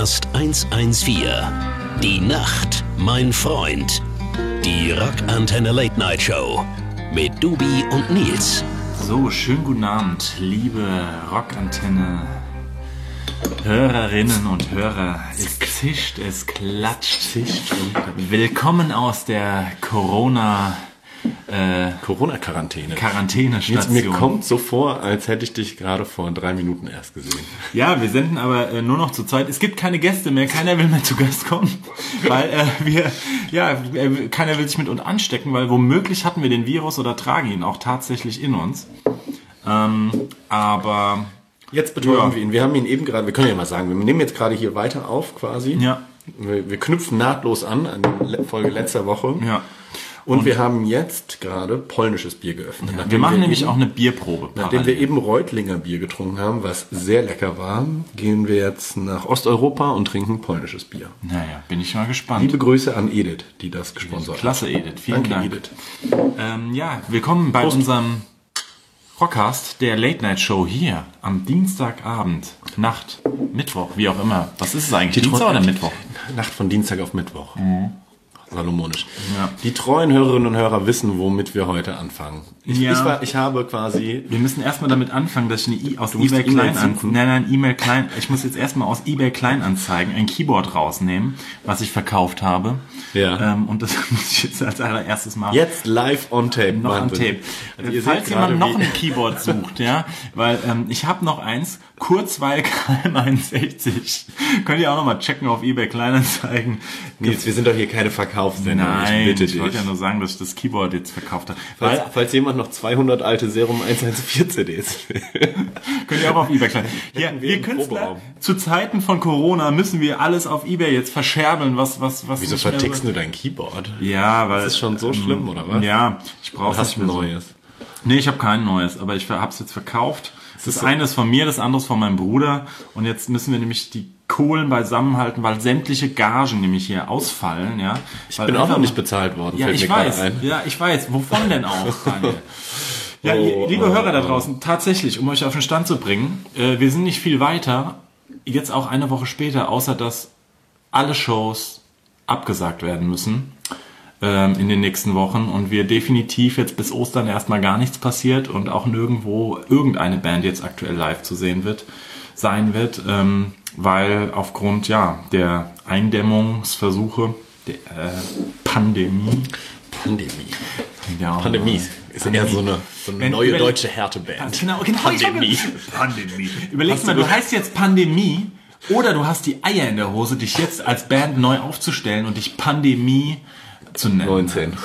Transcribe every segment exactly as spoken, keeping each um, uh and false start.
Podcast hundertvierzehn. Die Nacht, mein Freund. Die Rockantenne Late Night Show mit Dubi und Nils. So, schönen guten Abend, liebe Rockantenne Hörerinnen und Hörer. Es zischt, es klatscht. Willkommen aus der Corona Äh, Corona-Quarantäne. Quarantänestation. Jetzt, mir kommt so vor, als hätte ich dich gerade vor drei Minuten erst gesehen. Ja, wir senden aber äh, nur noch zur Zeit. Es gibt keine Gäste mehr, keiner will mehr zu Gast kommen, weil äh, wir, ja, äh, keiner will sich mit uns anstecken, weil womöglich hatten wir den Virus oder tragen ihn auch tatsächlich in uns. Ähm, aber jetzt betäuben ja. wir ihn. Wir haben ihn eben gerade, wir können ja mal sagen, wir nehmen jetzt gerade hier weiter auf quasi. Ja. Wir, wir knüpfen nahtlos an an die Folge letzter Woche. Ja. Und, Und wir haben jetzt gerade polnisches Bier geöffnet. Ja, wir machen wir nämlich eben, auch eine Bierprobe. Nachdem wir eben Reutlinger Bier getrunken haben, was sehr lecker war, gehen wir jetzt nach Osteuropa und trinken polnisches Bier. Naja, bin ich mal gespannt. Liebe Grüße an Edith, die das gesponsert hat. Klasse, Edith. Vielen Danke, Dank. Edith. Ähm, ja, willkommen bei Prost. unserem Rockcast, der Late Night Show hier am Dienstagabend, Nacht, Mittwoch, wie auch immer. Was ist es eigentlich? Die Dienstag Tro- oder Mittwoch? Nacht von Dienstag auf Mittwoch. Mhm. Salomonisch. Ja. Die treuen Hörerinnen und Hörer wissen, womit wir heute anfangen. Ich, Ja. ich, war, ich habe quasi... Wir müssen erstmal damit anfangen, dass ich eine I- aus Du musst eBay die E-Mail Kleinanzeigen, suchen. nein, nein, E-Mail Klein, ich muss jetzt erstmal aus eBay Kleinanzeigen ein Keyboard rausnehmen, was ich verkauft habe. Ja. Ähm, und das muss ich jetzt als allererstes machen. Jetzt live on tape. Noch an Wahnsinn. Tape. Also Äh, ihr Falls seht gerade, jemand noch wie- ein Keyboard sucht, ja, weil ähm, ich habe noch eins, Kurzweil K M einundsechzig. Könnt ihr auch noch mal checken auf eBay Kleinanzeigen. Nils, wir sind doch hier keine Verkaufssendung. Nein, ich bitte ich dich. wollte ja nur sagen, dass ich das Keyboard jetzt verkauft habe. Falls, Weil, falls jemand noch zweihundert alte Serum hundertvierzehn C Ds will. könnt ihr auch auf eBay Klein. Ja, Hätten wir wir im Künstler, Proberaum. zu Zeiten von Corona müssen wir alles auf eBay jetzt verscherbeln, was, was, was. Wieso nicht mehr vertickst so- du dein Keyboard? Ja, weil. Das ist schon so schlimm, oder was? Ja, ich brauche Oder hast du ein neues? Nee, ich habe kein neues, aber ich habe es jetzt verkauft. Das ist so- eine ist von mir, das andere ist von meinem Bruder. Und jetzt müssen wir nämlich die Kohlen beisammenhalten, weil sämtliche Gagen nämlich hier ausfallen. Ja, Ich bin auch noch nicht bezahlt worden, Ja, fällt ich mir gerade weiß. ein. Ja, ich weiß. Wovon denn auch, Daniel? Ja, Oh, liebe oh, Hörer da oh. draußen, tatsächlich, um euch auf den Stand zu bringen, äh, wir sind nicht viel weiter, jetzt auch eine Woche später, außer dass alle Shows abgesagt werden müssen ähm, in den nächsten Wochen und wir definitiv jetzt bis Ostern erstmal gar nichts passiert und auch nirgendwo irgendeine Band jetzt aktuell live zu sehen wird, sein wird, ähm, weil aufgrund ja der Eindämmungsversuche der äh, Pandemie, Pandemie. ja, Pandemie ist eher so eine, so eine Wenn- neue überle- deutsche Härteband. Genau, genau. Pandemie. Pandemie. Überleg Hast mal, du du heißt jetzt Pandemie oder du hast die Eier in der Hose, dich jetzt als Band neu aufzustellen und dich Pandemie zu nennen. neunzehn.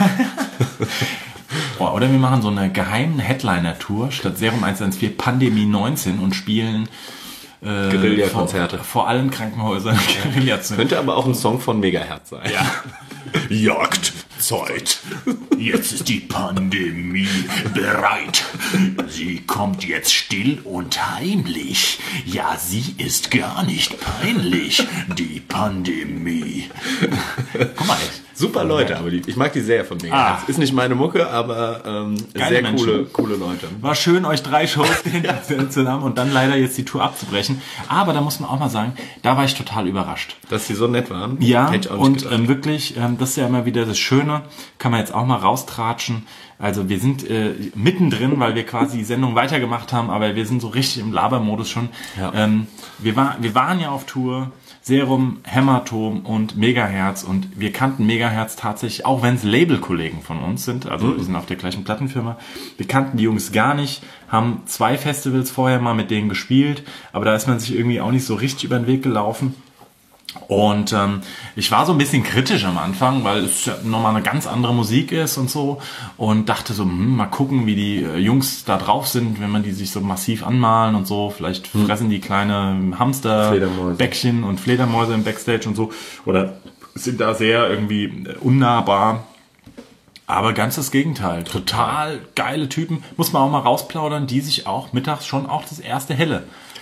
Boah, oder wir machen so eine geheime Headliner-Tour statt Serum hundertvierzehn Pandemie neunzehn und spielen äh, Guerilla-Konzerte. vor, vor allen Krankenhäusern Guerilla zu. Könnte aber auch ein Song von Megahertz sein. Ja. Jagdzeit. Jetzt ist die Pandemie bereit. Sie kommt jetzt still und heimlich. Ja, sie ist gar nicht peinlich. Die Pandemie. Guck mal, Super Leute, aber die, ich mag die sehr von Megahertz. Ah. Ist nicht meine Mucke, aber ähm, Geile sehr Menschen. coole, coole Leute. war schön, euch drei Shows zu haben und dann leider jetzt die Tour abzubrechen. Aber da muss man auch mal sagen, da war ich total überrascht. Dass die so nett waren, Ja, hätte ich auch nicht und gedacht. ähm, wirklich, ähm, das ist ja immer wieder das Schöne, kann man jetzt auch mal raustratschen. Also wir sind äh, mittendrin, weil wir quasi die Sendung weitergemacht haben, aber wir sind so richtig im Labermodus schon. Ja. Ähm, wir, war, wir waren ja auf Tour, Serum, Hämatom und Megahertz und wir kannten Megahertz tatsächlich, auch wenn es Labelkollegen von uns sind, also Mhm. wir sind auf der gleichen Plattenfirma, wir kannten die Jungs gar nicht, haben zwei Festivals vorher mal mit denen gespielt, aber da ist man sich irgendwie auch nicht so richtig über den Weg gelaufen. Und ähm, ich war so ein bisschen kritisch am Anfang, weil es ja nochmal eine ganz andere Musik ist und so und dachte so, hm, mal gucken, wie die äh, Jungs da drauf sind, wenn man die sich so massiv anmalen und so. Vielleicht fressen die kleine Hamster, Fledermäuse. Bäckchen und Fledermäuse im Backstage und so oder sind da sehr irgendwie äh, unnahbar. Aber ganz das Gegenteil. Total geile Typen. Muss man auch mal rausplaudern, die sich auch mittags schon auch das erste Helle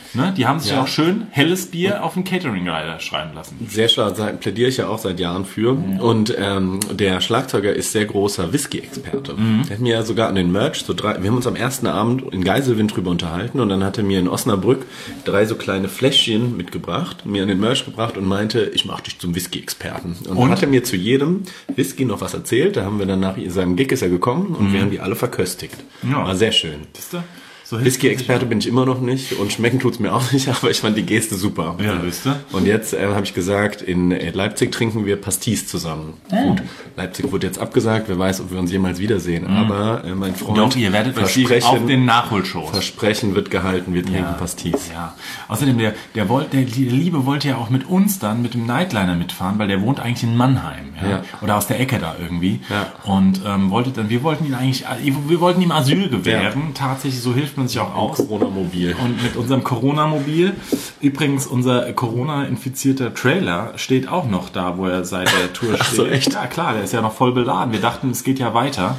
Ne? Die haben sich Ja. auch schön helles Bier auf den Catering-Rider schreiben lassen. Sehr stark, seit- plädiere ich ja auch seit Jahren für. Mhm. Und ähm, der Schlagzeuger ist sehr großer Whisky-Experte. Mhm. Der hat mir ja sogar an den Merch, so drei, wir haben uns am ersten Abend in Geiselwind drüber unterhalten und dann hat er mir in Osnabrück drei so kleine Fläschchen mitgebracht, mir an den Merch gebracht und meinte, ich mache dich zum Whisky-Experten. Und, und dann hat er mir zu jedem Whisky noch was erzählt. Da haben wir dann nach seinem Gig ist er gekommen und mhm. wir haben die alle verköstigt. Ja. War sehr schön. Siehst du? So Whisky-Experte bin ich immer noch nicht und schmecken tut's mir auch nicht, aber ich fand die Geste super. Ja, wisst ihr? Und jetzt äh, habe ich gesagt, in Leipzig trinken wir Pastis zusammen. Oh. Gut, Leipzig wurde jetzt abgesagt, wer weiß, ob wir uns jemals wiedersehen. Mhm. Aber äh, mein Freund, doch, ihr werdet euch auf den Nachholshows. Versprechen wird gehalten, wir trinken ja, Pastis. Ja. Außerdem, der, der, wollt, der Liebe wollte ja auch mit uns dann, mit dem Nightliner mitfahren, weil der wohnt eigentlich in Mannheim. Ja? Ja. Oder aus der Ecke da irgendwie. Ja. Und ähm, wollte dann, wir wollten ihn eigentlich, wir wollten ihm Asyl gewähren. Ja. Tatsächlich, so hilft man sich auch aus. Corona-Mobil. Und mit unserem Corona-Mobil. Übrigens, unser Corona-infizierter Trailer steht auch noch da, wo er seit der Tour steht. Ach so, echt? Ja, klar, der ist ja noch voll beladen. Wir dachten, es geht ja weiter.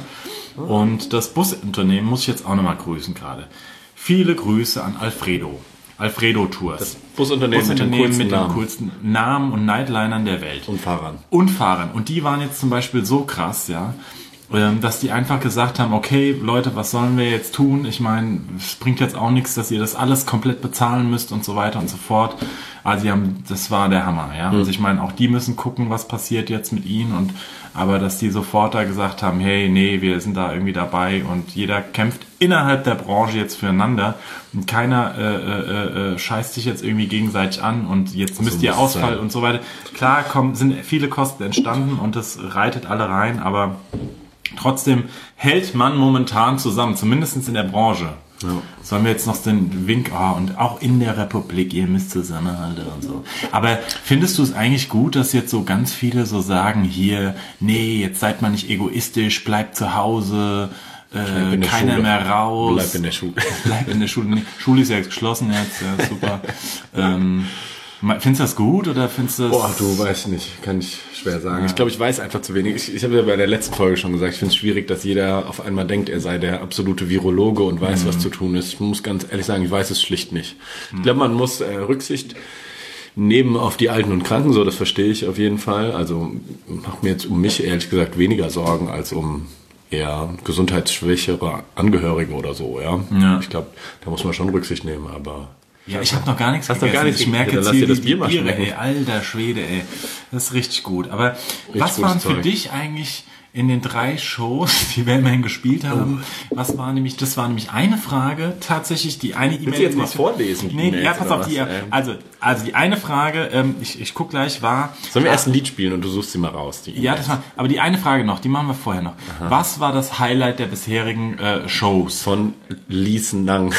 Und das Busunternehmen muss ich jetzt auch nochmal grüßen gerade. Viele Grüße an Alfredo. Alfredo Tours. Das Busunternehmen, Busunternehmen mit, den mit coolsten, den coolsten Namen und Nightlinern der Welt. Und Fahrern. Und Fahrern. Und die waren jetzt zum Beispiel so krass, ja, dass die einfach gesagt haben, okay, Leute, was sollen wir jetzt tun? Ich meine, es bringt jetzt auch nichts, dass ihr das alles komplett bezahlen müsst und so weiter und so fort. Also die haben, das war der Hammer, ja. Mhm. Also ich meine, auch die müssen gucken, was passiert jetzt mit ihnen und aber dass die sofort da gesagt haben, hey, nee, wir sind da irgendwie dabei und jeder kämpft innerhalb der Branche jetzt füreinander und keiner äh, äh, äh, scheißt sich jetzt irgendwie gegenseitig an und jetzt so müsst ihr Ausfall sein. Und so weiter. Klar, kommen, sind viele Kosten entstanden und das reitet alle rein, aber trotzdem hält man momentan zusammen, zumindest in der Branche. Ja. Sollen wir jetzt noch den Wink, oh, und auch in der Republik, ihr müsst zusammenhalten und so. Aber findest du es eigentlich gut, dass jetzt so ganz viele so sagen, hier, nee, jetzt seid mal nicht egoistisch, bleibt zu Hause, äh, keiner Schule. mehr raus. Bleib in der Schule. Bleib in der Schule. Nee, Schule ist ja jetzt geschlossen jetzt, ja, super. ähm, Findest du das gut oder findest du das... Boah, du, weiß nicht, kann ich schwer sagen. Ja. Ich glaube, ich weiß einfach zu wenig. Ich, ich habe ja bei der letzten Folge schon gesagt, ich finde es schwierig, dass jeder auf einmal denkt, er sei der absolute Virologe und weiß, mhm. was zu tun ist. Ich muss ganz ehrlich sagen, ich weiß es schlicht nicht. Mhm. Ich glaube, man muss äh, Rücksicht nehmen auf die Alten und Kranken, so, das verstehe ich auf jeden Fall. Also macht mir jetzt um mich ehrlich gesagt weniger Sorgen als um eher gesundheitsschwächere Angehörige oder so, ja. ja. Ich glaube, da muss man schon Rücksicht nehmen, aber... Ja, ich habe noch gar nichts Hast gegessen. Gar nichts ich merke jetzt hier das die, Bier die Biere, ey, alter Schwede, ey. Das ist richtig gut. Aber richtig was waren für Zeug. Dich eigentlich in den drei Shows, die wir immerhin gespielt haben, oh. was war nämlich, das war nämlich eine Frage, tatsächlich die eine E-Mail. Willst du jetzt mal vorlesen? Die nee, ja, pass auf, die, also, also die eine Frage, ähm, ich, ich guck gleich, war... Sollen wir erst ein Lied spielen und du suchst sie mal raus? Die ja, das war, aber die eine Frage noch, die machen wir vorher noch. Aha. Was war das Highlight der bisherigen äh, Shows? Von Lean Lang.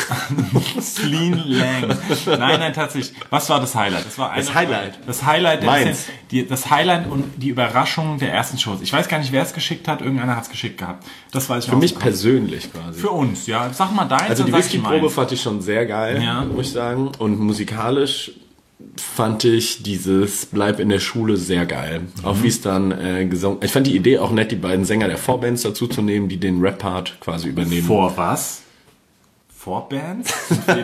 Lean Lang. Nein, nein, tatsächlich. Was war das Highlight? Das war eine das Highlight. Das Highlight, der Meins. Die, das Highlight und die Überraschung der ersten Shows. Ich weiß gar nicht, wer es geschickt hat. Irgendeiner hat es geschickt gehabt. Das weiß ich Für mich persönlich quasi. Für uns, ja. Sag mal deins. Also die Whisky-Probe fand ich schon sehr geil, ja. muss ich sagen. Und musikalisch fand ich dieses Bleib in der Schule sehr geil. Mhm. Auch wie es dann äh, gesungen. Ich fand die Idee auch nett, die beiden Sänger der Vorbands dazu zu nehmen, die den Rap-Part quasi übernehmen. Vor was? Vorbands?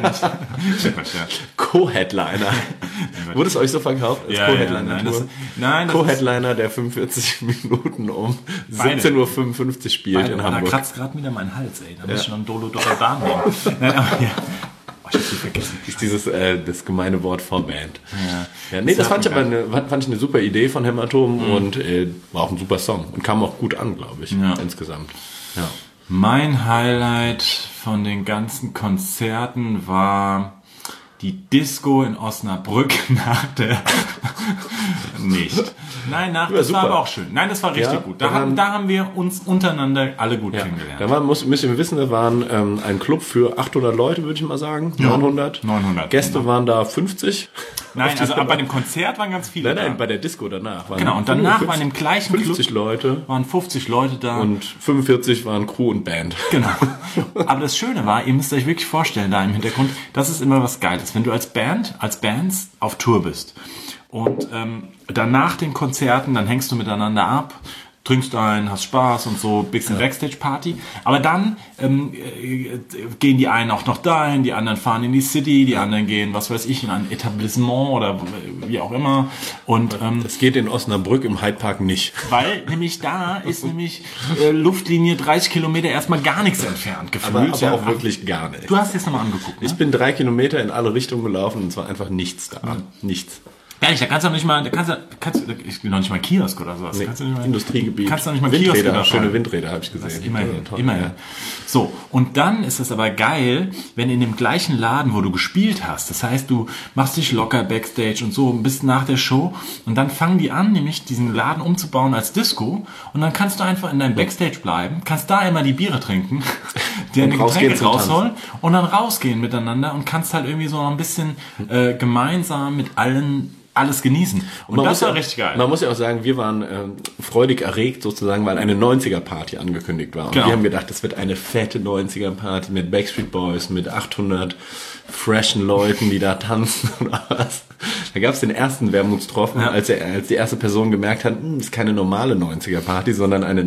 Co-Headliner. Wurde es euch so verkauft? Als ja, Co-Headliner. Ja, nein, das, nein, das Co-Headliner, der fünfundvierzig Minuten um siebzehn Uhr fünfundfünfzig spielt Beine, in Hamburg. Da kratzt gerade wieder mein Hals, ey. Da ja. muss ich noch ein Dolo-Dolo-Dan nehmen. Nein, aber ja. Oh, ich hab die vergessen. Das ist dieses, äh, das gemeine Wort Vorband. Ja. Ja, nee, das, das fand ich aber eine, fand ich eine super Idee von Hämatom mhm. und äh, war auch ein super Song. Und kam auch gut an, glaube ich, ja. insgesamt. Ja. Mein Highlight von den ganzen Konzerten war die Disco in Osnabrück nach der... nicht. Nein, nach, das war aber auch schön. Nein, das war richtig ja, gut. Da, da, haben, da haben wir uns untereinander alle gut ja, kennengelernt. Da war, muss, müsst ihr wissen, da waren ähm, ein Club für achthundert Leute, würde ich mal sagen. Ja, neunhundert. neunhundert. Gäste genau. waren da fünfzig. Nein, also bei dem Konzert waren ganz viele Nein, nein, da. bei der Disco danach. Waren genau, und danach waren im gleichen fünfzig Club Leute. waren fünfzig Leute da. Und fünfundvierzig waren Crew und Band. Genau. Aber das Schöne war, ihr müsst euch wirklich vorstellen, da im Hintergrund, das ist immer was Geiles. Wenn du als Band, als Bands auf Tour bist und ähm, dann nach den Konzerten, dann hängst du miteinander ab, trinkst ein, hast Spaß und so, bisschen ja. Backstage-Party. Aber dann ähm, äh, gehen die einen auch noch dahin, die anderen fahren in die City, die anderen gehen, was weiß ich, in ein Etablissement oder wie auch immer. Und ähm, das geht in Osnabrück im Hyde Park nicht. Weil nämlich da ist nämlich äh, Luftlinie dreißig Kilometer erstmal gar nichts entfernt gefühlt. Aber, aber ja, auch wirklich gar nicht. Du hast jetzt nochmal angeguckt, ne? Ich bin drei Kilometer in alle Richtungen gelaufen und es war einfach nichts da. Mhm. Nichts. Ja, da kannst du noch nicht mal, da kannst du, kannst du, ich will noch nicht mal Kiosk oder sowas. Nee, kannst du nicht mal, Industriegebiet. Kannst du noch nicht mal Windräder, Kiosk schöne Windräder habe ich gesehen. Das immerhin, ja, toll, immerhin. Ja. So, und dann ist es aber geil, wenn in dem gleichen Laden, wo du gespielt hast, das heißt, du machst dich locker Backstage und so, bist nach der Show und dann fangen die an, nämlich diesen Laden umzubauen als Disco und dann kannst du einfach in deinem Backstage bleiben, kannst da immer die Biere trinken, dir eine Getränke rausholen und dann rausgehen miteinander und kannst halt irgendwie so noch ein bisschen äh, gemeinsam mit allen alles genießen. Und, und das war ja, richtig geil. Man muss ja auch sagen, wir waren ähm, freudig erregt sozusagen, weil eine neunziger-Party angekündigt war. Und genau. wir haben gedacht, das wird eine fette neunziger-Party mit Backstreet Boys, mit achthundert freshen Leuten, die da tanzen oder was. Da gab es den ersten Wermutstropfen, ja. als, er, als die erste Person gemerkt hat, das ist keine normale neunziger-Party, sondern eine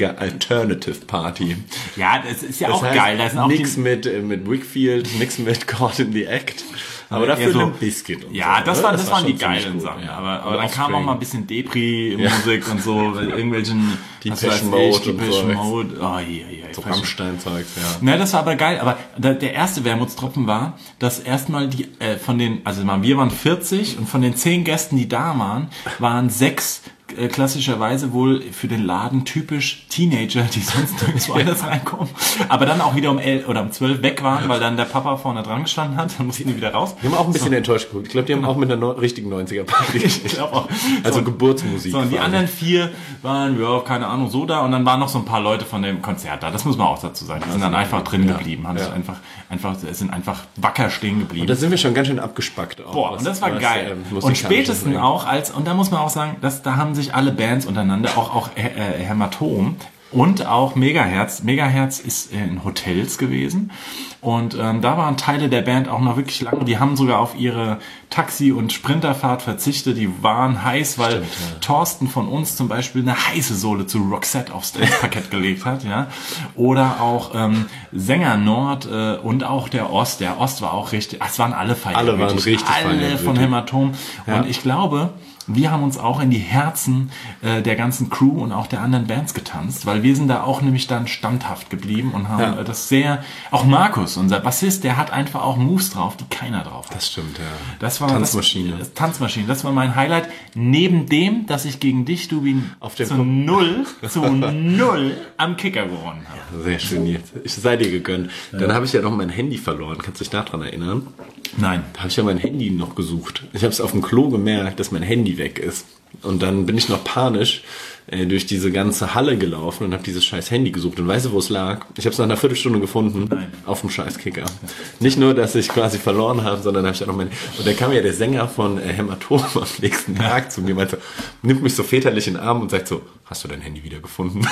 neunziger-Alternative-Party. Ja, das ist ja das auch heißt, geil. Da sind auch nix mit, äh, mit Wickfield, nix mit Caught in the Act. Aber dafür so, ein Biscuit und ja, so. das, war, das, das waren war die geilen gut, Sachen. Ja. Aber, aber dann kam auch mal ein bisschen Depri-Musik ja. und so, irgendwelchen Depeche Mode und so. Mode. Oh, yeah, yeah, so Rammstein-Zeugs, ja. Na, das war aber geil. Aber da, der erste Wermutstropfen war, dass erstmal die äh, von den, also wir waren vierzig und von den zehn Gästen, die da waren, waren sechs äh, klassischerweise wohl für den Laden typisch Teenager, die sonst nirgendwo anders reinkommen, aber dann auch wieder um elf oder um zwölf weg waren, weil dann der Papa vorne dran gestanden hat, dann mussten die wieder raus. Die haben auch ein bisschen so. enttäuscht geguckt. Ich glaube, die haben genau. auch mit einer no- richtigen neunziger-Party. Ich glaube auch. Also so, Geburtsmusik. So, und die anderen vier waren, ja, keine Ahnung, so da und dann waren noch so ein paar Leute von dem Konzert da. Das muss man auch dazu sagen. Die sind dann einfach drin ja. geblieben, haben ja. sich einfach, einfach, sind einfach wacker stehen geblieben. Und da sind wir schon ganz schön abgespackt. Auch, Boah, was, und das war was, geil. Ähm, und spätestens auch als, und da muss man auch sagen, dass, da haben sich alle Bands untereinander, auch, auch äh, Hämatom und auch Megaherz. Megaherz ist in Hotels gewesen und ähm, da waren Teile der Band auch noch wirklich lange. Die haben sogar auf ihre Taxi- und Sprinterfahrt verzichtet. Die waren heiß, weil Stimmt, ja. Thorsten von uns zum Beispiel eine heiße Sohle zu Roxette aufs Parkett gelegt hat. Ja, oder auch ähm, Sänger Nord äh, und auch der Ost. Der Ost war auch richtig, es waren alle fein. Alle waren richtig Alle von Hämatom. Ja. Und ich glaube, wir haben uns auch in die Herzen äh, der ganzen Crew und auch der anderen Bands getanzt, weil wir sind da auch nämlich dann standhaft geblieben und haben ja. äh, das sehr, auch Markus, unser Bassist, der hat einfach auch Moves drauf, die keiner drauf hat. Das stimmt, ja. Das war Tanzmaschine. Das, Tanzmaschine, das war mein Highlight. Neben dem, dass ich gegen dich, Dubin, auf dem zu null, zu null am Kicker gewonnen habe. Sehr schön jetzt. Ich sei dir gegönnt. Ja. Dann habe ich ja noch mein Handy verloren. Kannst du dich daran erinnern? Nein. Da habe ich ja mein Handy noch gesucht. Ich habe es auf dem Klo gemerkt, dass mein Handy weg ist. Und dann bin ich noch panisch äh, durch diese ganze Halle gelaufen und habe dieses scheiß Handy gesucht. Und weißt du, wo es lag? Ich habe es nach einer Viertelstunde gefunden. Nein. Auf dem scheiß Kicker. Nicht nur, dass ich quasi verloren habe, sondern habe ich auch noch mein... Und dann kam ja der Sänger von äh, Hämatom am nächsten Tag zu mir, meinte, nimmt mich so väterlich in den Arm und sagt so, hast du dein Handy wieder gefunden?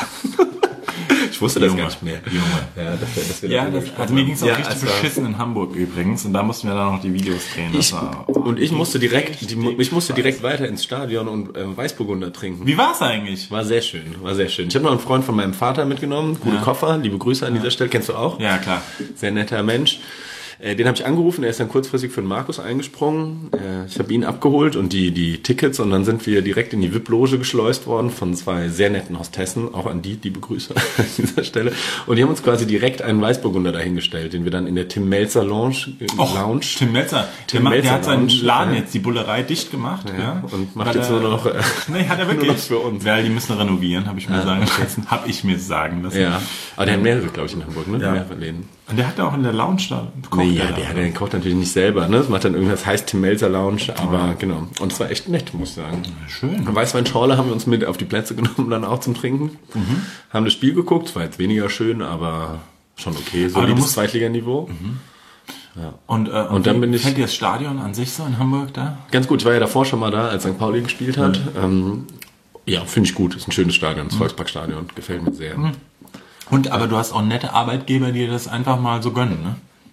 Ich wusste das Junge, gar nicht mehr. Junge. Ja, das, das ja, das, also mir ging es auch ja, richtig also beschissen in Hamburg übrigens und da mussten wir dann noch die Videos drehen. Ich, war, und ich musste direkt, die, ich musste direkt weiter ins Stadion und äh, Weißburgunder trinken. Wie war's eigentlich? War sehr schön, war sehr schön. Ich habe noch einen Freund von meinem Vater mitgenommen, gute ja. Koffer, liebe Grüße an dieser Stelle, kennst du auch? Ja, klar. Sehr netter Mensch. Den habe ich angerufen, er ist dann kurzfristig für den Markus eingesprungen. Ich habe ihn abgeholt und die die Tickets und dann sind wir direkt in die V I P-Loge geschleust worden von zwei sehr netten Hostessen, auch an die, liebe Grüße an dieser Stelle. Und die haben uns quasi direkt einen Weißburgunder dahingestellt, den wir dann in der Tim Melzer Lounge... Och, Lounge Tim Melzer, Tim der, Melzer der hat seinen Lounge, Laden ja. jetzt, die Bullerei, dicht gemacht. Ja, ja. Und macht Weil jetzt nur noch... Äh, nee, hat er wirklich. Nur noch für uns. Weil die müssen renovieren, habe ich mir ja, sagen okay. lassen. Habe ich mir sagen lassen. Ja, aber der hat mehrere, glaube ich, in Hamburg, ne? Ja. Mehrere Läden. Und der hat ja auch in der Lounge da gekocht. Nee, ja, der, der, der kocht natürlich nicht selber, ne? Das macht dann irgendwas, heißt Tim Melzer Lounge, aber ja. genau. Und es war echt nett, muss ich sagen. Schön. Weißweinschorle haben wir uns mit auf die Plätze genommen, dann auch zum Trinken. Mhm. Haben das Spiel geguckt, es war jetzt weniger schön, aber schon okay, so wie das Zweitliganiveau. Mhm. Ja. Und, äh, und, und dann bin ich. Kennt ihr das Stadion an sich so in Hamburg da? Ganz gut, ich war ja davor schon mal da, als Sankt Pauli gespielt hat. Mhm. Ähm, ja, finde ich gut, ist ein schönes Stadion, das mhm. Volksparkstadion, gefällt mir sehr. Mhm. Und aber du hast auch nette Arbeitgeber, die das einfach mal so gönnen, ne?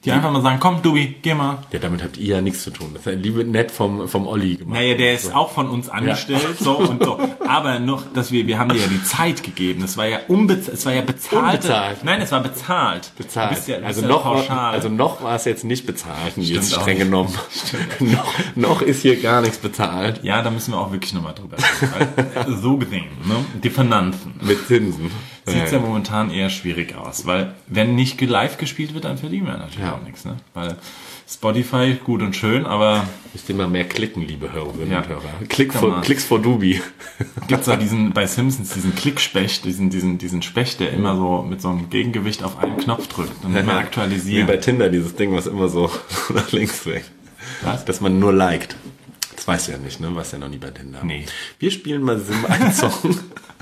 Die einfach mal sagen, komm, Dubi, geh mal. Ja, damit habt ihr ja nichts zu tun. Das ist ja liebe nett vom, vom Olli gemacht. Naja, der ist auch von uns angestellt, ja. so und so. Aber noch, dass wir, wir haben dir ja die Zeit gegeben. Das war ja unbezahlt, es war ja bezahlt. Unbezahlt. Nein, es war bezahlt. Bezahlt. Du bist ja, du bist also, ja noch, pauschal. also noch war es jetzt nicht bezahlt, jetzt Stimmt streng genommen. noch, noch ist hier gar nichts bezahlt. Ja, da müssen wir auch wirklich nochmal drüber reden. So gesehen, ne? Die Finanzen. Mit Zinsen. Sieht ja. ja momentan eher schwierig aus, weil wenn nicht live gespielt wird, dann verdienen wir natürlich ja. auch nichts, ne? Weil Spotify gut und schön, aber müsst ihr mal mehr klicken, liebe Hörerinnen ja. und Hörer. Klick for, Klicks for Dubi. Gibt's da diesen bei Simpsons diesen Klickspecht, diesen diesen diesen Specht, der immer so mit so einem Gegengewicht auf einen Knopf drückt und immer aktualisiert. Wie bei Tinder dieses Ding, was immer so nach links weg. Was? Dass man nur liked. Das weißt du ja nicht, ne? Weißt ja noch nie bei Tinder. Nee. Wir spielen mal Sim einen Song.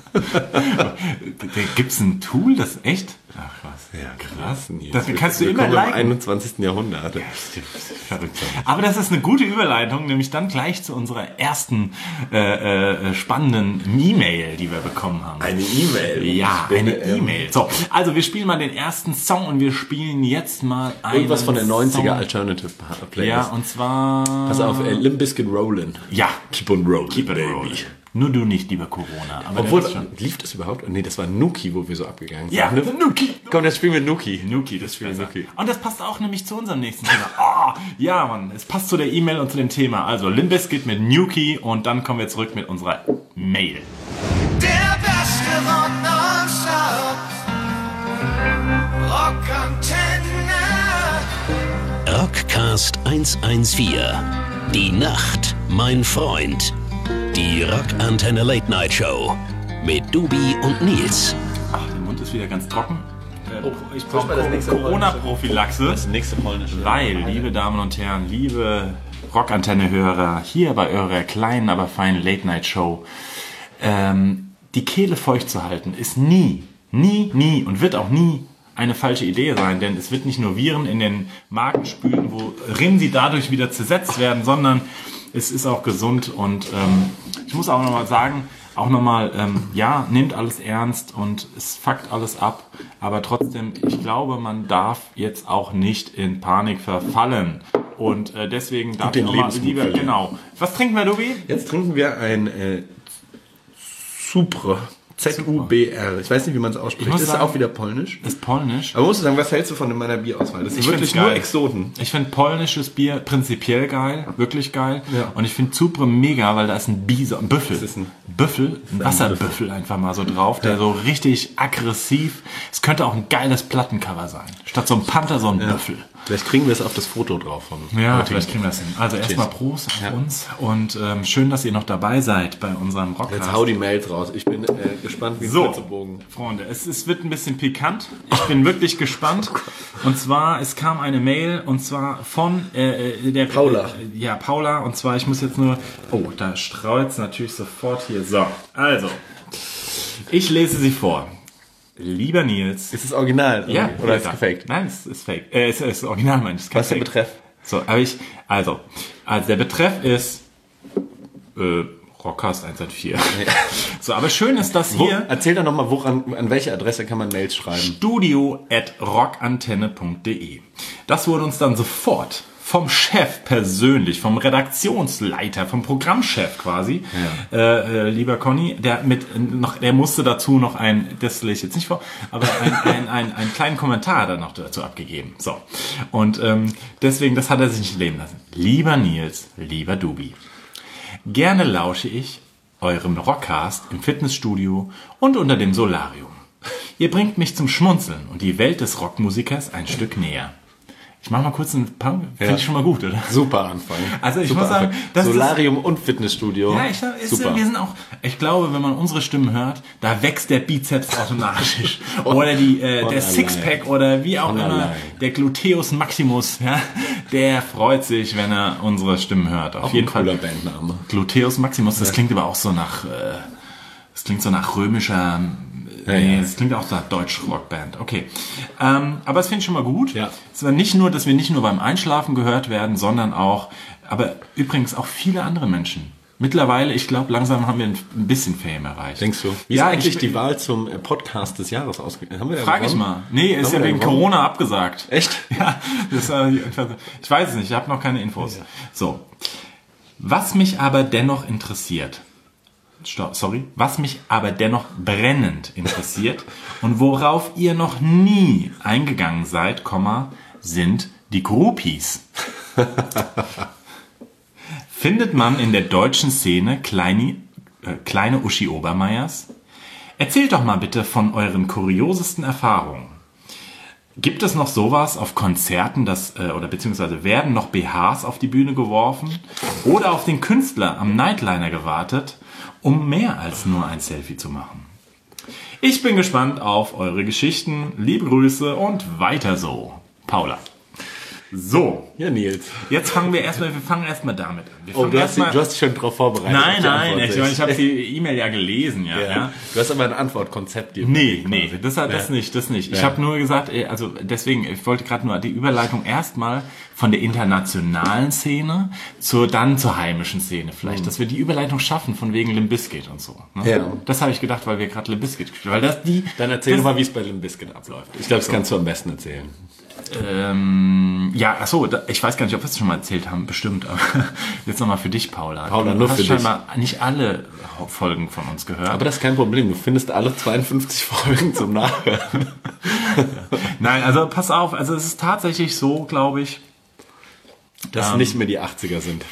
Gibt's ein Tool, das echt? Ach was. Ja, krass. Das kannst du immer liken. Im einundzwanzigsten Jahrhundert. Ja, verrückt. Aber das ist eine gute Überleitung, nämlich dann gleich zu unserer ersten äh, äh, spannenden E-Mail, die wir bekommen haben. Eine E-Mail? Ja, eine E-Mail. So, also wir spielen mal den ersten Song und wir spielen jetzt mal einen irgendwas von der neunziger Song. Alternative Playlist. Ja, und zwar... Pass auf, äh, Limp Bizkit Rollin'. Ja. Keep on Rollin', Keep on Rollin'. Nur du nicht, lieber Corona. Aber obwohl, lief das überhaupt? Nee, das war Nuki, wo wir so abgegangen sind. Ja, ne? Nuki. Komm, das spielen wir Nuki. Nuki, das spielen wir Nuki. Und das passt auch nämlich zu unserem nächsten Thema. Oh, ja, Mann, es passt zu der E-Mail und zu dem Thema. Also, Limp Bizkit mit Nuki und dann kommen wir zurück mit unserer Mail. Der beste Rock nonstop. Rockantenne. Rockcast hundertvierzehn. Die Nacht, mein Freund. Die Rockantenne Late Night Show mit Dubi und Nils. Ach, der Mund ist wieder ganz trocken. Oh, ich brauche mal das nächste Corona-Prophylaxe. Das nächste polnische. Weil, liebe Damen und Herren, liebe Rockantenne-Hörer, hier bei eurer kleinen, aber feinen Late Night Show, ähm, die Kehle feucht zu halten, ist nie, nie, nie und wird auch nie eine falsche Idee sein, denn es wird nicht nur Viren in den Magen spülen, worin sie dadurch wieder zersetzt werden, sondern es ist auch gesund und ähm, ich muss auch nochmal sagen, auch nochmal, ähm, ja, nehmt alles ernst und es fuckt alles ab, aber trotzdem, ich glaube, man darf jetzt auch nicht in Panik verfallen und äh, deswegen darf den ich mal lieber, genau. Was trinken wir, Dubi? Jetzt trinken wir ein äh, Supre. Z U B R. Ich weiß nicht, wie man es ausspricht. Das ist sagen, auch wieder polnisch. Ist polnisch. Aber musst du sagen, was hältst du von meiner Bierauswahl? Das sind wirklich nur Exoten. Ich finde polnisches Bier prinzipiell geil, wirklich geil. Ja. Und ich finde Supre mega, weil da ist ein Bison, ein Büffel. Das ist ein Büffel, ein Wasserbüffel einfach mal so drauf, der ja. so richtig aggressiv. Es könnte auch ein geiles Plattencover sein. Statt so ein Panther, so ein ja. Büffel. Vielleicht kriegen wir es auf das Foto drauf. Vom ja, vielleicht kriegen wir das hin. Also erstmal Prost auf ja. uns und ähm, schön, dass ihr noch dabei seid bei unserem Rockcast. Jetzt hau die Mails raus. Ich bin äh, gespannt, wie es so, zu Bogen. Freunde, es, es wird ein bisschen pikant. Ich bin wirklich gespannt. Und zwar, es kam eine Mail und zwar von äh, der Paula. Äh, ja, Paula. Und zwar, ich muss jetzt nur... Oh, da streut es natürlich sofort hier. So, also, ich lese sie vor. Lieber Nils. Ist es original? Ja. Oder ja, ist es gefaked? Nein, es ist fake. Äh, es ist original, meine ich. Was ist der Betreff? So, aber ich, also, also der Betreff ist äh, Rockcast hundertvierzehn. Ja. So, aber schön ist, dass Wo, hier... Erzähl doch nochmal, woran, an welche Adresse kann man Mails schreiben? studio at rockantenne punkt de. Das wurde uns dann sofort vom Chef persönlich, vom Redaktionsleiter, vom Programmchef quasi, ja. äh, äh, lieber Conny, der mit noch, der musste dazu noch ein, das lese ich jetzt nicht vor, aber ein, ein, ein, einen kleinen Kommentar dann noch dazu abgegeben. So. Und ähm, deswegen, das hat er sich nicht leben lassen. Lieber Nils, lieber Dubi, gerne lausche ich eurem Rockcast im Fitnessstudio und unter dem Solarium. Ihr bringt mich zum Schmunzeln und die Welt des Rockmusikers ein Stück näher. Ich mache mal kurz einen Pump. Finde ja. ich schon mal gut, oder? Super Anfang. Also ich Super muss sagen, das Solarium ist, und Fitnessstudio. Ja, ich glaube, ist, wir sind auch. Ich glaube, wenn man unsere Stimmen hört, da wächst der Bizeps automatisch oder die äh, der Sixpack oder wie auch von immer allein. Der Gluteus Maximus. Ja, der freut sich, wenn er unsere Stimmen hört. Auf auch jeden ein cooler Fall. Bandname. Gluteus Maximus. Das ja. klingt aber auch so nach. Äh, das klingt so nach römischer. Ja, nee, ja. Das klingt auch nach Deutsch-Rockband. Okay. Ähm, aber das finde ich schon mal gut. Ja. Es war nicht nur, dass wir nicht nur beim Einschlafen gehört werden, sondern auch, aber übrigens auch viele andere Menschen Mittlerweile, ich glaube, langsam haben wir ein bisschen Fame erreicht. Denkst du? Wie Ja, ist eigentlich ich- die Wahl zum äh, Podcast des Jahres ausgegangen? Haben wir ja Frag ich gewonnen? mal. Nee, ist Haben ja wir wegen gewonnen? Corona abgesagt. Echt? Ja, das, äh, ich weiß es nicht, ich habe noch keine Infos. So. Was mich aber dennoch interessiert, Stopp, sorry, was mich aber dennoch brennend interessiert und worauf ihr noch nie eingegangen seid, Komma, sind die Groupies. Findet man in der deutschen Szene kleine, äh, kleine Uschi Obermeiers? Erzählt doch mal bitte von euren kuriosesten Erfahrungen. Gibt es noch sowas auf Konzerten, das, äh, oder beziehungsweise werden noch B Hs auf die Bühne geworfen oder auf den Künstler am Nightliner gewartet, um mehr als nur ein Selfie zu machen? Ich bin gespannt auf eure Geschichten. Liebe Grüße und weiter so. Paula. So, Ja, Nils. jetzt fangen wir erstmal, wir fangen erstmal damit an. Wir Oh, fangen du hast, erstmal- du hast dich schon darauf vorbereitet. Nein, auf die nein, Antwort. ich, ich habe die E-Mail ja gelesen, ja. Ja. ja. Du hast aber ein Antwortkonzept. dir Nee, überlegt nee, quasi. das, das Ja. nicht, das nicht. Ich Ja. habe nur gesagt, äh, also deswegen, ich wollte gerade nur die Überleitung erstmal von der internationalen Szene zur dann zur heimischen Szene vielleicht, dass wir die Überleitung schaffen von wegen Limp Bizkit und so. Ne? Ja. Das habe ich gedacht, weil wir gerade Limp Bizkit gespielt haben. Weil das die. Dann erzähl das, doch mal, wie es bei Limp Bizkit abläuft. Ich glaube, das kannst du am besten erzählen. Ähm, ja, achso, da, ich weiß gar nicht, ob wir es schon mal erzählt haben, bestimmt. Aber jetzt nochmal für dich, Paula. Paula, du nur hast für dich. scheinbar nicht alle Folgen von uns gehört. Aber das ist kein Problem. Du findest alle zweiundfünfzig Folgen zum Nachhören. Nein, also pass auf, also es ist tatsächlich so, glaube ich. Dass Ähm. nicht mehr die achtziger sind.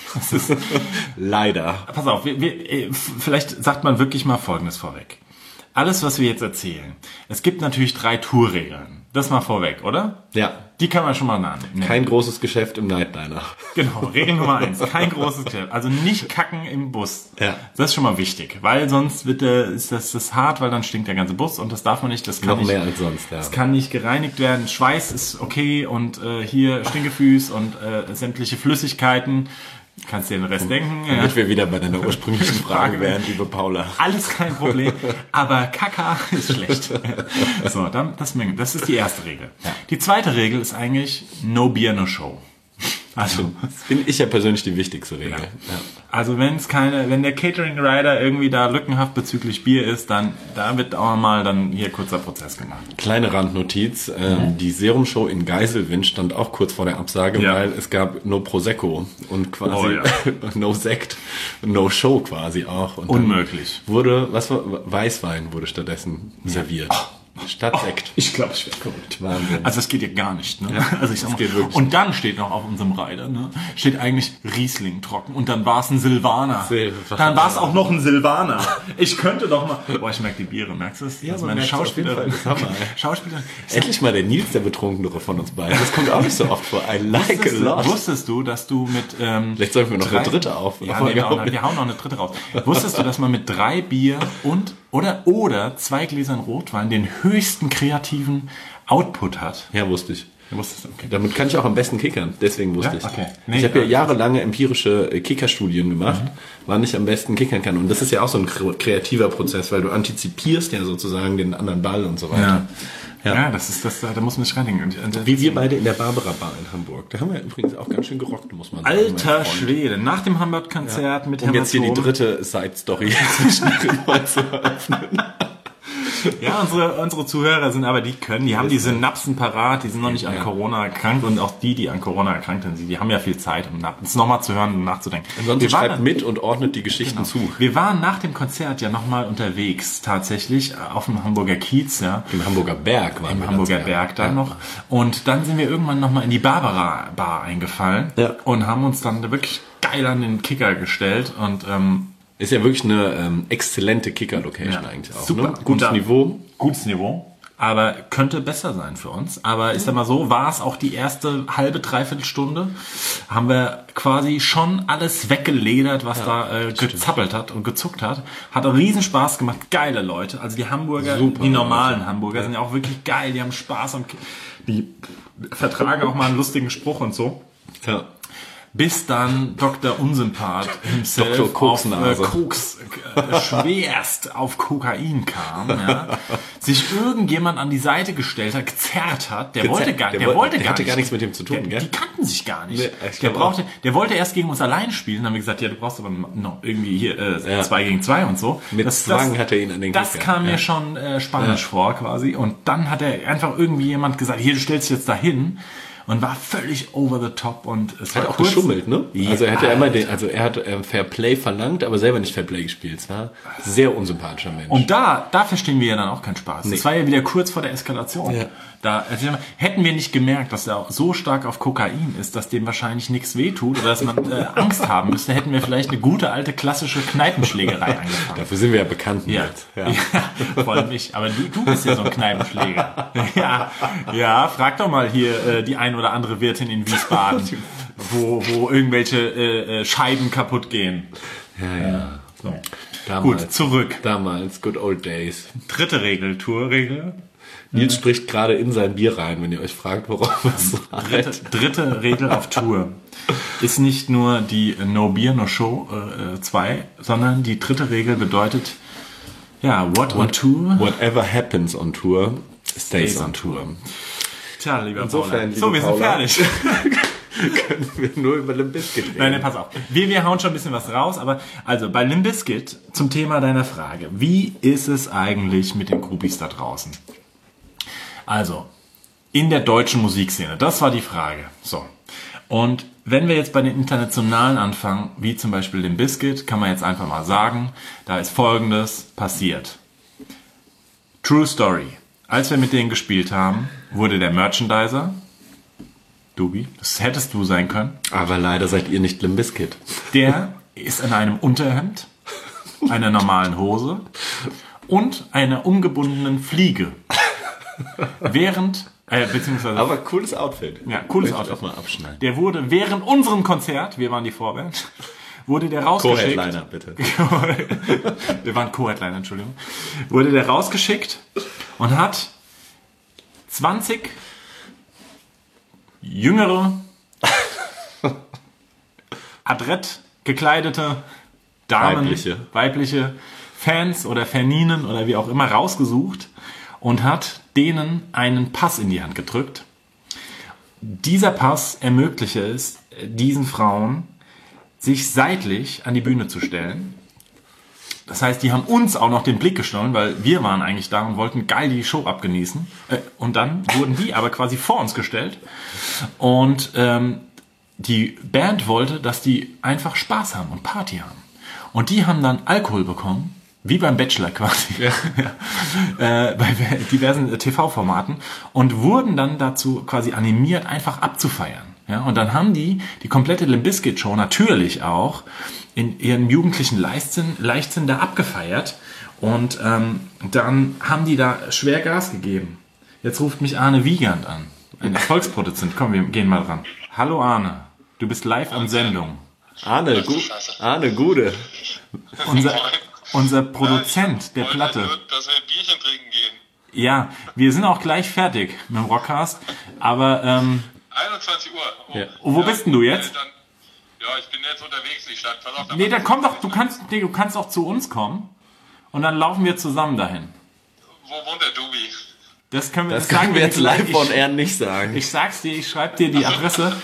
Leider. Pass auf, wir, wir, äh, f- vielleicht sagt man wirklich mal Folgendes vorweg. Alles, was wir jetzt erzählen, es gibt natürlich drei Tourregeln. Das mal vorweg, oder? Ja. Die kann man schon mal nennen. Kein großes Geschäft im Nightliner. Genau, Regel Nummer eins, kein großes Geschäft. Also nicht kacken im Bus. Ja. Das ist schon mal wichtig, weil sonst wird der, ist das, das hart, weil dann stinkt der ganze Bus und das darf man nicht. Das kann Noch nicht, mehr als sonst, ja. Das kann nicht gereinigt werden. Schweiß ist okay und äh, hier Stinkefüß und äh, sämtliche Flüssigkeiten. Kannst dir den Rest denken. Ja. Damit wir wieder bei deiner ursprünglichen Frage wären, liebe Paula. Alles kein Problem, aber Kaka ist schlecht. So, dann, das, das ist die erste Regel. Die zweite Regel ist eigentlich No Beer, No Show. Also, Finde ich ja persönlich die wichtigste Regel. Ja. Ja. also wenn es keine, wenn der Catering Rider irgendwie da lückenhaft bezüglich Bier ist, dann da wird auch mal dann hier kurzer Prozess gemacht. Kleine Randnotiz, ähm, die Serum-Show in Geiselwind stand auch kurz vor der Absage, Ja. weil es gab No Prosecco und quasi Oh, ja. No Sekt, No Show quasi auch. Und dann Unmöglich. Wurde, was war, Weißwein wurde stattdessen serviert. Statt Sekt. Ich glaube, ich werde verrückt. Wahnsinn. Also das geht ja gar nicht. Ne? Ja, also ich sag das mal, geht wirklich und dann steht noch auf unserem Rider, ne? steht eigentlich Riesling trocken und dann war es ein Silvaner. Silvaner. Dann war es auch noch ein Silvaner. Ich könnte doch mal... Boah, ich merke die Biere, merkst du es? Ja, Das ist man meine merkt's auf jeden Schauspielerin. Fall, das haben wir. Schauspielerin. Endlich mal der Nils, der Betrunkenere von uns beiden. Das kommt auch nicht so oft vor. I like a Wusstest du, lot. wusstest du, dass du mit... Ähm, Vielleicht sollten wir noch drei- eine dritte auf. Ja, nee, wir, hauen, wir hauen noch eine dritte raus. Wusstest du, dass man mit drei Bier und oder oder zwei Gläsern Rotwein den höchsten kreativen Output hat? Ja, wusste ich. Wusstest du? Okay. Damit kann ich auch am besten kickern. Deswegen wusste Ja? ich. Okay. Nee, ich habe ja ja. jahrelange empirische äh, Kickerstudien gemacht, wann ich am besten kickern kann. Und das ist ja auch so ein kre- kreativer Prozess, weil du antizipierst ja sozusagen den anderen Ball und so weiter. Ja. Ja, das ist das, da muss man sich reindenken. Und- und- Wie wir beide in der Barbara Bar in Hamburg. Da haben wir übrigens auch ganz schön gerockt, muss man sagen. Alter mein Freund. Schwede, nach dem Hamburg-Konzert mit Um jetzt hier die Hämatom. dritte Side-Story zwischendrin mal zu öffnen. Ja, unsere, unsere Zuhörer sind aber, die können, die haben die Synapsen parat, die sind noch nicht an Ja. Corona erkrankt und auch die, die an Corona erkrankt sind, die haben ja viel Zeit, um nach- es nochmal zu hören und nachzudenken. Ansonsten Wir waren schreibt mit und ordnet die Geschichten zu. Wir waren nach dem Konzert ja nochmal unterwegs, tatsächlich, auf dem Hamburger Kiez, ja. Im Hamburger Berg waren Im wir Hamburger ganz Berg gern. dann Ja. noch. Und dann sind wir irgendwann nochmal in die Barbara Bar eingefallen Ja. und haben uns dann wirklich geil an den Kicker gestellt und ähm, Ist ja wirklich eine ähm, exzellente Kicker-Location Ja. eigentlich auch. Super. Ne? Gutes Guter- Niveau. gutes Niveau. Aber könnte besser sein für uns. Aber ich sag mal so, war es auch die erste halbe, dreiviertel Stunde, haben wir quasi schon alles weggeledert, was da äh, gezappelt hat und gezuckt hat. Hat einen riesen Spaß gemacht. Geile Leute. Also die Hamburger, Super die normalen Leute. Hamburger sind ja auch wirklich geil. Die haben Spaß am Ki- die vertragen auch mal einen lustigen Spruch und so. Ja. bis dann Doktor Unsympath himself Doktor Koksnase. auf äh, Koks äh, schwerst auf Kokain kam, ja, sich irgendjemand an die Seite gestellt hat, gezerrt hat, der Gezerrt. wollte gar, Der der, wollte- wollte der gar hatte nicht, gar nichts mit dem zu tun, der, gell? Die kannten sich gar nicht. Nee, ich der glaub brauchte, der wollte erst gegen uns allein spielen, dann haben wir gesagt, ja, du brauchst aber noch irgendwie hier äh, Ja. zwei gegen zwei und so. Mit Zwang hat er ihn an den Das Gegner. kam Ja. mir schon äh, spanisch Ja. vor quasi. Und dann hat er einfach irgendwie jemand gesagt, hier, du stellst dich jetzt dahin. Und war völlig over the top und es Hat war auch kurz, geschummelt, ne? Ja, Also er hat ja immer den, also er hat ähm, Fair Play verlangt, aber selber nicht Fair Play gespielt. Es war ein sehr unsympathischer Mensch. Und da, da verstehen wir ja dann auch keinen Spaß. Das war ja wieder kurz vor der Eskalation. Ja. Da also, hätten wir nicht gemerkt, dass er so stark auf Kokain ist, dass dem wahrscheinlich nichts wehtut oder dass man äh, Angst haben müsste, hätten wir vielleicht eine gute alte klassische Kneipenschlägerei angefangen. Dafür sind wir ja bekannt. Ja, jetzt. ja. ja vor allem ich. Aber du, du bist ja so ein Kneipenschläger. Ja, ja, frag doch mal hier äh, die ein oder andere Wirtin in Wiesbaden, wo, wo irgendwelche äh, äh, Scheiben kaputt gehen. Ja, ja. So. Damals, Gut, zurück. Damals, good old days. Dritte Regel, Tourregel. Nils spricht gerade in sein Bier rein, wenn ihr euch fragt, worauf es Dritte, dritte Regel auf Tour ist nicht nur die No Beer, No Show zwei, äh, sondern die dritte Regel bedeutet, ja, what on Tour? Whatever happens on Tour, stays on Tour. Tja, lieber Insofern, Paula. So, liebe wir sind Paula. fertig. Können wir nur über Limp Bizkit reden. Nein, nein, pass auf. Wir, wir hauen schon ein bisschen was raus, aber also bei Limp Bizkit zum Thema deiner Frage. Wie ist es eigentlich mit den Groupies da draußen? Also, in der deutschen Musikszene, das war die Frage. So. Und wenn wir jetzt bei den internationalen anfangen, wie zum Beispiel Limp Bizkit, kann man jetzt einfach mal sagen, da ist Folgendes passiert. True Story. Als wir mit denen gespielt haben, wurde der Merchandiser, Dubi, das hättest du sein können, Aber leider seid ihr nicht Limp Bizkit. der ist in einem Unterhemd, einer normalen Hose und einer umgebundenen Fliege. Während, äh, beziehungsweise, Aber cooles Outfit. ja, cooles Möchte ich Outfit. auch mal abschneiden. Der wurde während unserem Konzert, wir waren die Vorband, wurde der rausgeschickt. Co-Headliner, bitte. Wir waren Co-Headliner, Entschuldigung. Wurde der rausgeschickt und hat zwanzig jüngere, adrett gekleidete Damen, Weibliche. weibliche Fans oder Faninen oder wie auch immer rausgesucht und hat denen einen Pass in die Hand gedrückt. Dieser Pass ermögliche es diesen Frauen, sich seitlich an die Bühne zu stellen. Das heißt, die haben uns auch noch den Blick gestohlen, weil wir waren eigentlich da und wollten geil die Show abgenießen. Äh, Und dann wurden die aber quasi vor uns gestellt. Und ähm, die Band wollte, dass die einfach Spaß haben und Party haben. Und die haben dann Alkohol bekommen, wie beim Bachelor quasi, ja. äh, bei diversen T V-Formaten und wurden dann dazu quasi animiert, einfach abzufeiern. Ja, und dann haben die die komplette Limp Bizkit Show natürlich auch in ihren jugendlichen Leichtsinn, Leichtsinn da abgefeiert und ähm, dann haben die da schwer Gas gegeben. Jetzt ruft mich Arne Wiegand an, ein Erfolgsproduzent. Komm, wir gehen mal ran. Hallo Arne, du bist live an Sendung. Arne, gu Arne Gude. Unser, unser Produzent der wollte Platte. nur, dass wir ein Bierchen trinken gehen. Ja, wir sind auch gleich fertig mit dem Rockcast, aber ähm, einundzwanzig Uhr. Oh. Ja. Oh, wo bist denn du jetzt? Äh, Dann, ja, ich bin jetzt unterwegs. Ich stand pass auf, da nee, war- dann komm doch, du kannst, nee, du kannst auch zu uns kommen und dann laufen wir zusammen dahin. Wo wohnt der Dubi? Das können wir, Das können wir jetzt live ich, on air nicht sagen. Ich sag's dir, ich schreib dir die Adresse.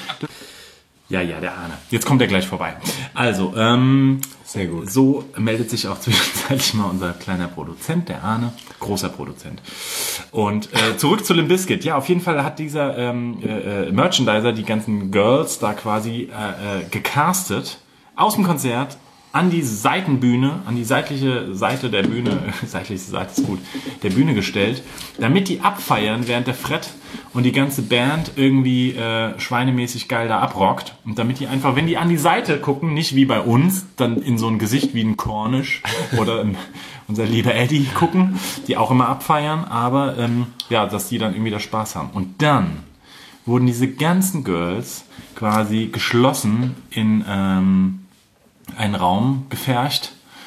Ja, ja, der Arne. Jetzt kommt er gleich vorbei. Also, ähm, Sehr gut. so meldet sich auch zwischenzeitlich mal unser kleiner Produzent, der Arne, großer Produzent. Und äh, zurück zu Limp Bizkit. Ja, auf jeden Fall hat dieser ähm, äh, Merchandiser die ganzen Girls da quasi äh, äh, gecastet aus dem Konzert an die Seitenbühne, an die seitliche Seite der Bühne, seitliche Seite ist gut, der Bühne gestellt, damit die abfeiern, während der Fred und die ganze Band irgendwie äh, schweinemäßig geil da abrockt. Und damit die einfach, wenn die an die Seite gucken, nicht wie bei uns, dann in so ein Gesicht wie ein Cornish oder ein, unser lieber Eddie gucken, die auch immer abfeiern, aber ähm, ja, dass die dann irgendwie da Spaß haben. Und dann wurden diese ganzen Girls quasi geschlossen in ähm, einen Raum gefercht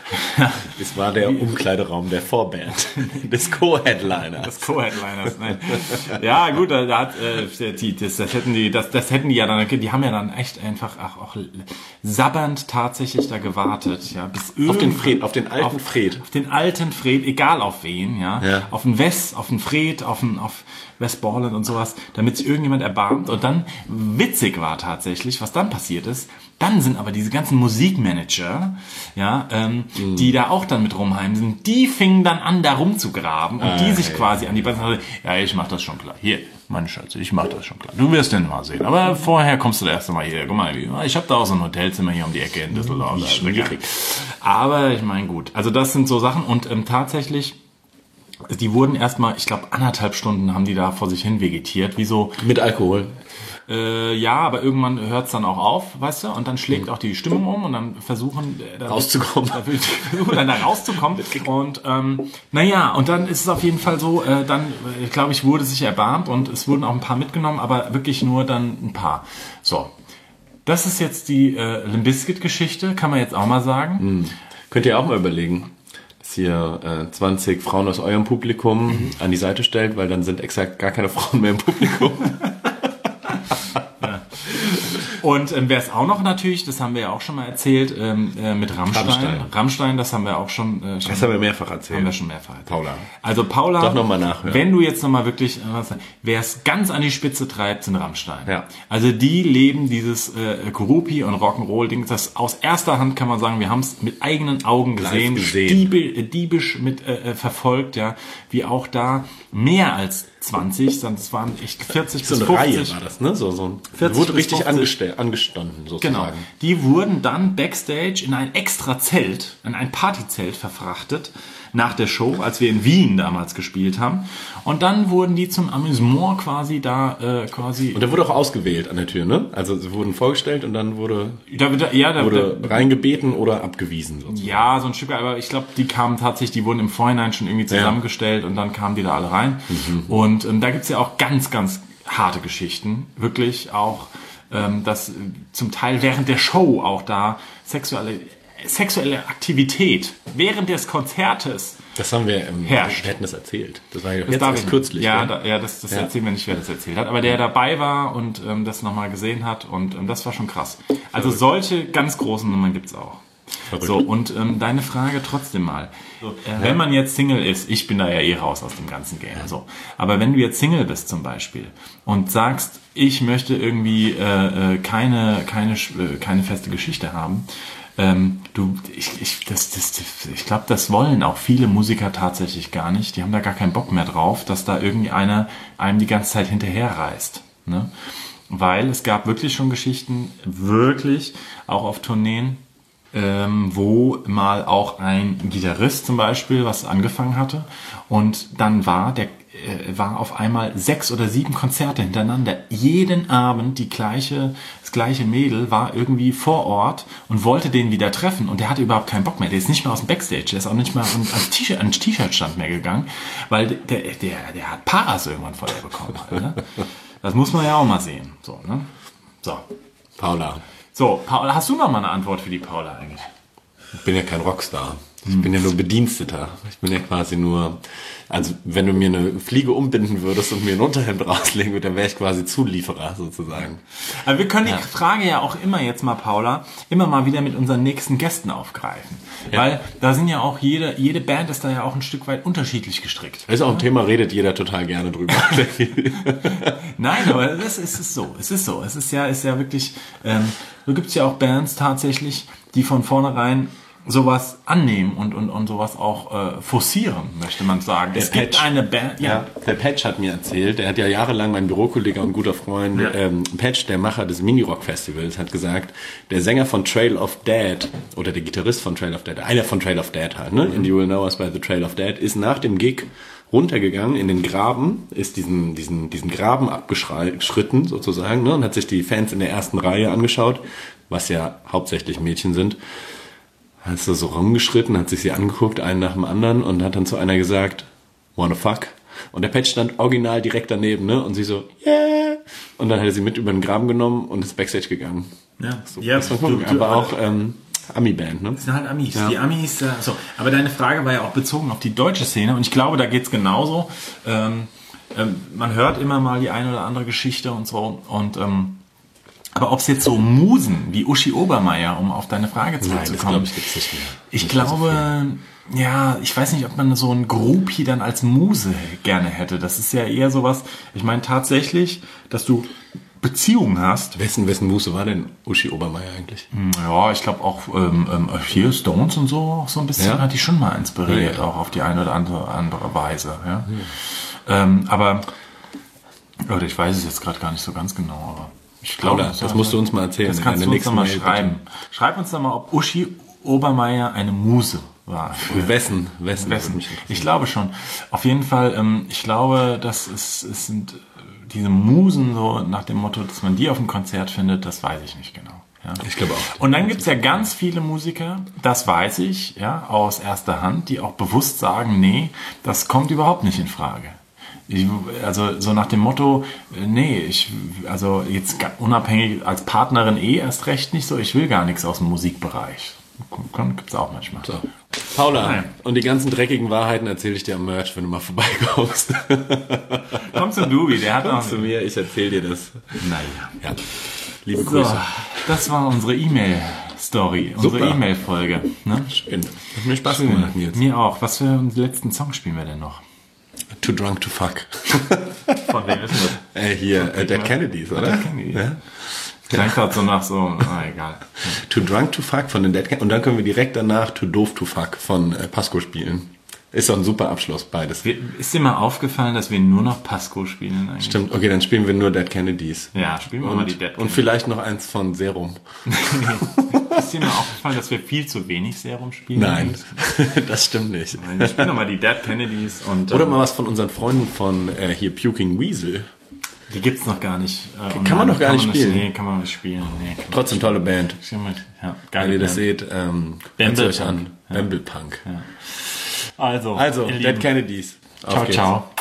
Es war der Umkleideraum der Vorband, des Co-Headliners. Des Co-Headliners, nein. Ja, gut, da, da hat, äh, die, das, das hätten die, das, das hätten die ja dann, die haben ja dann echt einfach ach, auch sabbernd tatsächlich da gewartet, ja, bis auf den Fred, auf den alten auf, Fred. Auf den alten Fred, egal auf wen, ja. ja. Auf den Wes, auf den Fred, auf den, auf West Borland und sowas, damit sich irgendjemand erbarmt. Und dann, witzig war tatsächlich, was dann passiert ist, dann sind aber diese ganzen Musikmanager, ja, ähm, mhm. die da auch dann mit rumheimsen, die fingen dann an, da rumzugraben und ah, die sich hey. quasi an die Beine, ja, ich mach das schon klar. Hier, meine Schatze, ich mach das schon klar. Du wirst den mal sehen. Aber vorher kommst du da erst einmal hier. Guck mal, ich habe da auch so ein Hotelzimmer hier um die Ecke in Düsseldorf. Schwierig. Aber ich meine, gut. Also das sind so Sachen und ähm, tatsächlich, die wurden erstmal, ich glaube, anderthalb Stunden haben die da vor sich hin vegetiert, wie so... Mit Alkohol. Äh, ja, aber irgendwann hört's dann auch auf, weißt du, und dann schlägt mhm. auch die Stimmung um und dann versuchen äh, dann rauszukommen. Da versuchen dann da rauszukommen und ähm, naja, und dann ist es auf jeden Fall so, äh, dann, äh, glaube ich, wurde sich erbarmt und es wurden auch ein paar mitgenommen, aber wirklich nur dann ein paar. So, das ist jetzt die äh, Limp Bizkit-Geschichte, kann man jetzt auch mal sagen. Mhm. Könnt ihr auch mal überlegen, dass ihr äh, zwanzig Frauen aus eurem Publikum mhm. an die Seite stellt, weil dann sind exakt gar keine Frauen mehr im Publikum. Und ähm, wer es auch noch natürlich, das haben wir ja auch schon mal erzählt, ähm, äh, mit Rammstein. Rammstein. Rammstein, das haben wir auch schon... Äh, schon das haben wir mehrfach erzählt. Haben wir schon mehrfach erzählt. Paula. Also Paula, doch noch mal nachhören. Wenn du jetzt nochmal wirklich, äh, wer es ganz an die Spitze treibt, sind Rammstein. Ja. Also die leben dieses äh, Kurupi und Rock'n'Roll-Ding, das aus erster Hand kann man sagen, wir haben es mit eigenen Augen gesehen, gesehen. Diebe, äh, diebisch mit äh, verfolgt, ja, wie auch da mehr als zwanzig, das waren echt vierzig so bis eine fünfzig. Reihe war das, ne? So, so ein, vierzig wurde richtig fünfzig. angeste- angestanden, sozusagen. Genau. Die wurden dann backstage in ein extra Zelt, in ein Partyzelt verfrachtet, nach der Show, als wir in Wien damals gespielt haben. Und dann wurden die zum Amüsement quasi da, äh, quasi... Und da wurde auch ausgewählt an der Tür, ne? Also sie wurden vorgestellt und dann wurde, da, da, ja, da, wurde da, reingebeten oder abgewiesen. Sozusagen. Ja, so ein Stück, aber ich glaube, die kamen tatsächlich, die wurden im Vorhinein schon irgendwie zusammengestellt ja. und dann kamen die da alle rein. Mhm. Und ähm, da gibt's ja auch ganz, ganz harte Geschichten. Wirklich auch, ähm, dass äh, zum Teil während der Show auch da sexuelle... sexuelle Aktivität während des Konzertes. Das haben wir im herrscht. Wir hätten das erzählt. Das war ja das jetzt erst kürzlich. Ja, da, ja das, das ja. erzählen wir nicht, wer das erzählt hat. Aber der dabei war und ähm, das nochmal gesehen hat und ähm, das war schon krass. Also Verrückt. Solche ganz großen Nummern gibt's auch. Verrückt. So, und ähm, deine Frage trotzdem mal. So, äh, ja. Wenn man jetzt Single ist, ich bin da ja eh raus aus dem ganzen Game. So. Aber wenn du jetzt Single bist zum Beispiel und sagst, ich möchte irgendwie äh, keine, keine, keine feste Geschichte haben, Ähm, du, ich, ich, das, das, ich glaube, das wollen auch viele Musiker tatsächlich gar nicht. Die haben da gar keinen Bock mehr drauf, dass da irgendwie einer einem die ganze Zeit hinterherreist. Ne? Weil es gab wirklich schon Geschichten, wirklich auch auf Tourneen, ähm, wo mal auch ein Gitarrist zum Beispiel was angefangen hatte und dann war der war auf einmal sechs oder sieben Konzerte hintereinander. Jeden Abend die gleiche, das gleiche Mädel war irgendwie vor Ort und wollte den wieder treffen und der hatte überhaupt keinen Bock mehr. Der ist nicht mehr aus dem Backstage, der ist auch nicht mehr ans T-Shirt, ans T-Shirt-Stand mehr gegangen, weil der, der, der hat Paras irgendwann von der bekommen. Halt, ne? Das muss man ja auch mal sehen. So, ne? So. Paula. So, Paula, hast du noch mal eine Antwort für die Paula eigentlich? Ich bin ja kein Rockstar. Ich bin ja nur Bediensteter. Ich bin ja quasi nur, also wenn du mir eine Fliege umbinden würdest und mir ein Unterhemd rauslegen würdest, dann wäre ich quasi Zulieferer sozusagen. Aber wir können ja. die Frage ja auch immer jetzt mal, Paula, immer mal wieder mit unseren nächsten Gästen aufgreifen. Ja. Weil da sind ja auch jede, jede Band ist da ja auch ein Stück weit unterschiedlich gestrickt. Das ist auch ein Thema, redet jeder total gerne drüber. Nein, aber das ist es so. Es ist so. Es ist ja, ist ja wirklich, ähm, so gibt's ja auch Bands tatsächlich, die von vornherein sowas annehmen und, und, und sowas auch äh, forcieren, möchte man sagen. Der es Patch. gibt eine Band, ja. ja. Der Patch hat mir erzählt, der hat ja jahrelang, mein Bürokollege und guter Freund, ja. ähm, Patch, der Macher des Mini-Rock-Festivals, hat gesagt, der Sänger von Trail of Dead, oder der Gitarrist von Trail of Dead, einer von Trail of Dead halt, ne? Mhm. And You Will Know Us by the Trail of Dead, ist nach dem Gig runtergegangen in den Graben, ist diesen, diesen, diesen Graben abgeschritten sozusagen, ne? Und hat sich die Fans in der ersten Reihe angeschaut, was ja hauptsächlich Mädchen sind. Hat so rumgeschritten, hat sich sie angeguckt, einen nach dem anderen und hat dann zu einer gesagt, wanna fuck? Und der Patch stand original direkt daneben, ne? Und sie so, yeah! Und dann hat er sie mit über den Graben genommen und ist Backstage gegangen. Ja, so, ja das war cool. Aber auch, ähm, Ami-Band, ne? Das sind halt Amis. Ja. Die Amis, äh, so. Aber deine Frage war ja auch bezogen auf die deutsche Szene und ich glaube, da geht's genauso. Ähm, ähm, man hört immer mal die eine oder andere Geschichte und so und ähm, aber ob es jetzt so Musen wie Uschi Obermeier, um auf deine Frage zurückzukommen, ich, gibt's nicht mehr. ich Nicht glaube, so ja, ich weiß nicht, ob man so einen Groupie dann als Muse gerne hätte. Das ist ja eher sowas, ich meine tatsächlich, dass du Beziehungen hast. Wessen, wessen Muse war denn Uschi Obermeier eigentlich? Ja, ich glaube auch ähm, ähm, hier Stones und so auch so ein bisschen Ja? hat die schon mal inspiriert, Ja, ja. auch auf die eine oder andere, andere Weise. Ja? Ähm, aber, oder ich weiß es jetzt gerade gar nicht so ganz genau, aber ich glaube, Paula, das musst du uns mal erzählen. Das in kannst deiner du uns nächsten noch mal Mail, schreiben. Schreib uns doch mal, ob Uschi Obermeier eine Muse war. bitte. Wessen? Wessen? Wessen? Ich glaube schon. Auf jeden Fall, ähm, ich glaube, dass es, es sind äh, diese Musen so nach dem Motto, dass man die auf dem Konzert findet, das weiß ich nicht genau. Ja. Ich glaube auch. Und dann gibt's ja ganz viele Musiker, das weiß ich, ja, aus erster Hand, die auch bewusst sagen, nee, das kommt überhaupt nicht in Frage. Ich, also so nach dem Motto, äh, nee, ich, also jetzt ga- unabhängig als Partnerin eh erst recht nicht so, ich will gar nichts aus dem Musikbereich. Gibt's auch manchmal. So. Paula, Nein. und die ganzen dreckigen Wahrheiten erzähle ich dir am Merch, wenn du mal vorbeikommst. Komm zum Dubi, der hat Komm noch... zu mir, ich erzähle dir das. Naja. Ja. Liebe So, Grüße. das war unsere E-Mail-Story, unsere Super. E-Mail-Folge. Ne? Schön. Hat mir Spaß gemacht, Nils. Mir auch. Was für einen letzten Song spielen wir denn noch? Too drunk to fuck. Von wem ist das? äh, hier, äh, Dead Kennedys, oder? Dead Kennedys. Ja? Klingt gerade so nach so, ah, egal. Too drunk to fuck von den Dead Kennedys. Und dann können wir direkt danach Too doof to fuck von äh, Pasco spielen. Ist doch ein super Abschluss, beides. Wir- Ist dir mal aufgefallen, dass wir nur noch Pasco spielen eigentlich? Stimmt, okay, dann spielen wir nur Dead Kennedys. Ja, spielen wir mal die Und, Dead und Kennedys. vielleicht noch eins von Serum. Ist dir mal aufgefallen, dass wir viel zu wenig Serum spielen? Nein, das stimmt nicht. Nein, wir spielen nochmal die Dead Kennedys und Oder ähm, mal was von unseren Freunden von äh, hier Puking Weasel. die gibt's noch gar nicht. Äh, Kann man online. noch gar nicht man spielen. Nee, kann man nicht spielen. Nee, kann man Trotzdem tolle Band. nicht spielen. Ja, Wenn geile ihr das Band. seht, ähm, hört euch an. Ja. Bamble Punk. Also, Also, ihr Dead Lieben. Kennedys. Auf Ciao, geht's. ciao.